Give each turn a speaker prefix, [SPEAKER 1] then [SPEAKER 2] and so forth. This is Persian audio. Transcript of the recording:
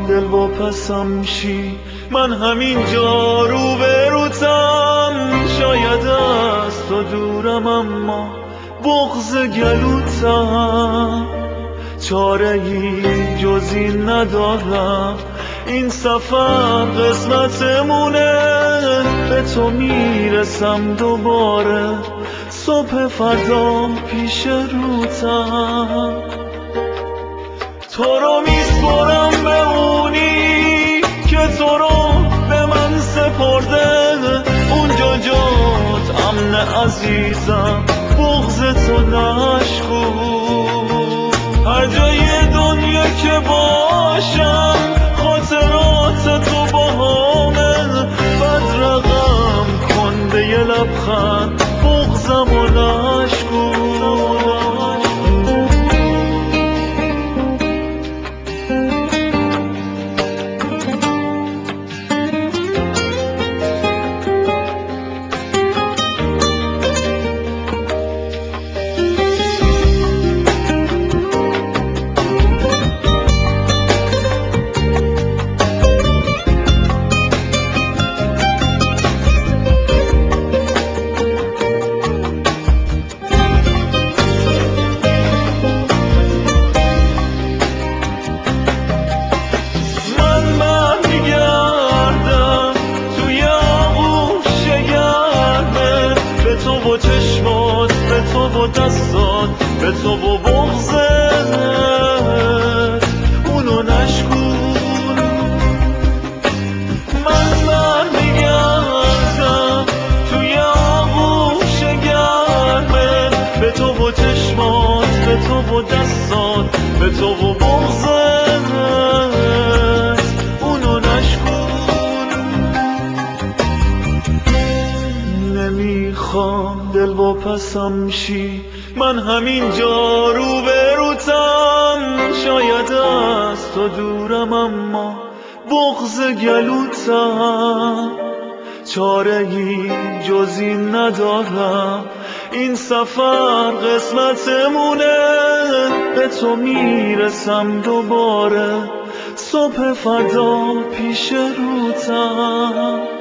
[SPEAKER 1] دل واپسم شی، من همینجا رو به روتم. شاید از تو دورم اما بغض گلوتم. چاره ای جز این ندارم، این سفر قسمتمونه. به تو میرسم دوباره، صبح فردا پیش روتم. تو رو میسپرم به اونی که تو رو به من سپرده. اونجا جات امن عزیزم، بغض تو نشکن. هر جای دنیا که باشم خاطرات تو باهامه. بد رقم کن به یه لبخند، بغضم و نشکن. به تو و چشمات، به تو و دستات، به تو و بغضت، اونو نشکن. من برمیگردم توی آغوش گرمت. به تو و چشمات، به تو و دستات، به تو و بغضت، اونو نشکن. نمیخوام دل واپسم شی، من همینجا رو به روتم. شاید از تو دورم اما بغض گلوتم. چاره ای جز این ندارم، این سفر قسمتمونه. به تو میرسم دوباره، صبح فردا پیش روتم.